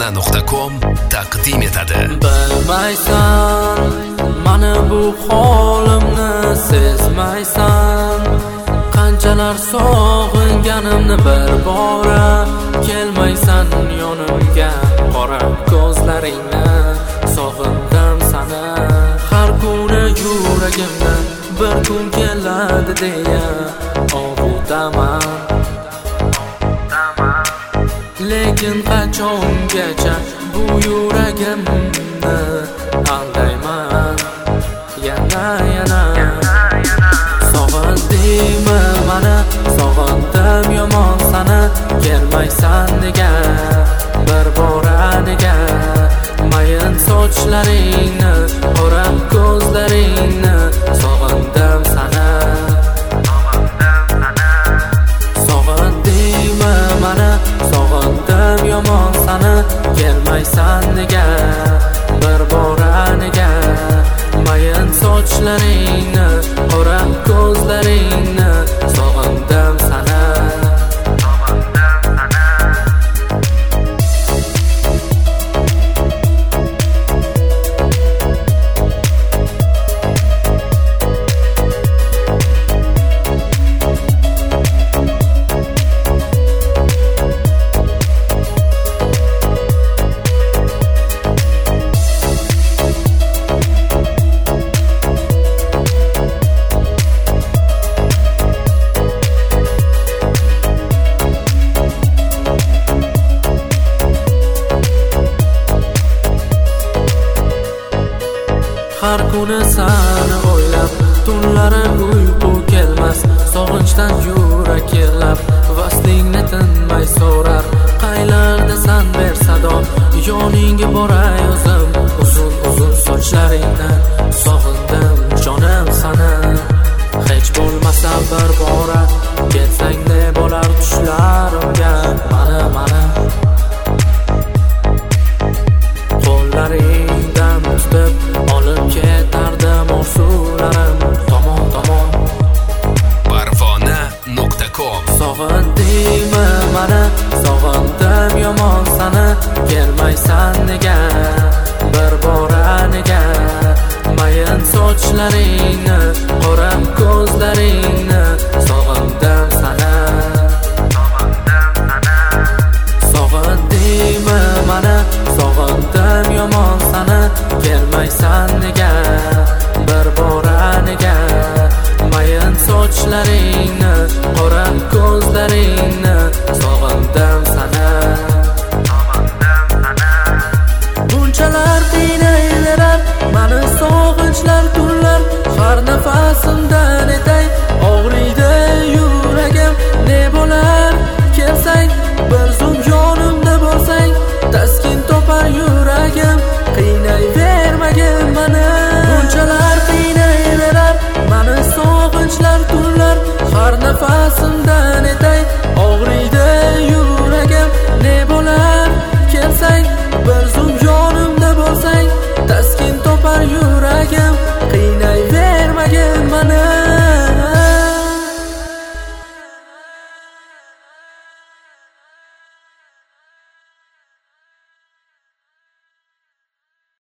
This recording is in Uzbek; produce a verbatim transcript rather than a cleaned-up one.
yagona nuqta com taqdim etadi. Bilmaysan, mana bu holimni sezmaysan, qanchalar sog'inganimni bir bora kelmaysan yonimga, qora ko'zlaringni sog'indim sana. Har kuni yuragimdan bir kun keladi deya ovudaman, lekin qachongacha bu yuragimni aldayman. Yana yana sog'indingmi mana, sog'indim yomon sana. Kelmaysan nega, bir bora nega, mayin sochlaringni, qora ko'zlaringni sog'indim sana. Sog'indingmi mana, sog'indim yomon sana. Kelmaysan nega, bir bora nega, mayin sochlaringni, qora ko'zlaringni sog'indim sana. Har kuni sana